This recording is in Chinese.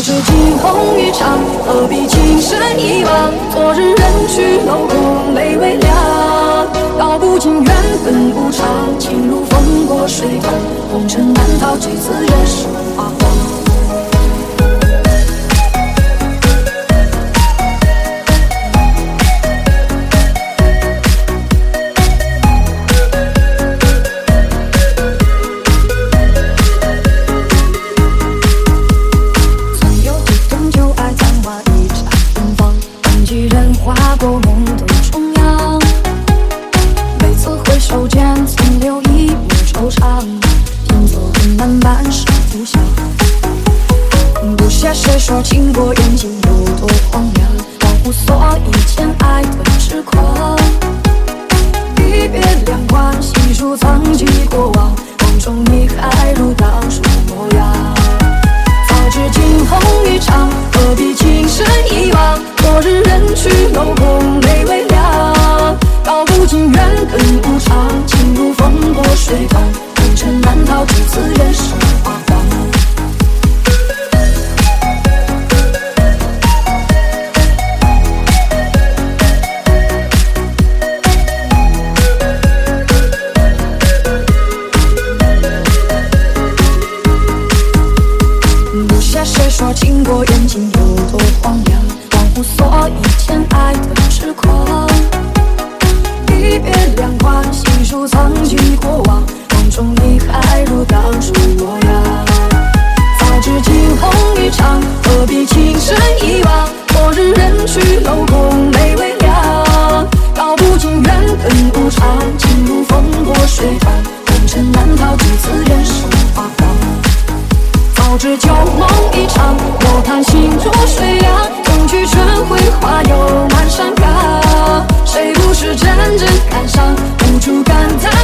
知惊鸿一场，何必情深一往？昨日人去楼空泪微凉，道不尽缘分无常，情如风过水淌，红尘难逃，这次人生花黄。划过梦的中央，每次回首间曾留一抹惆怅，行走很难半生浮想。不屑谁说情过缘尽有多荒凉，忘乎所以前爱的痴狂。一别两宽，细数曾经过往，梦中你还如当初模样。早知惊鸿一场，何必情深一往？昨日人去楼空泪微凉，道不尽缘分无常，情如风过水淌，红尘难逃，这次人生花黄。不屑谁说情过缘尽有多荒凉，忘乎所以前爱的痴狂。一别两宽，细数曾经过往，梦中你还如当初模样。早知惊鸿一场，何必情深一往？昨日人去楼空泪微凉，道不尽缘分无常，情如风过水淌，红尘难逃，这次人生花黄。早知旧梦一场，莫叹心如水凉，终去春晖花又满山岗。谁不是真正感伤，无处感叹